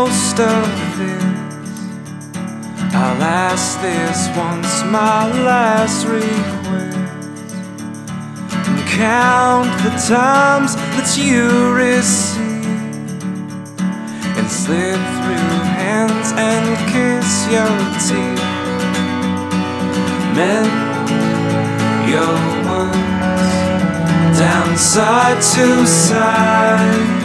most of this. I'll ask this once, my last request, and count the times that you receive, and slip through hands and kiss your teeth. Mend your words down side to side.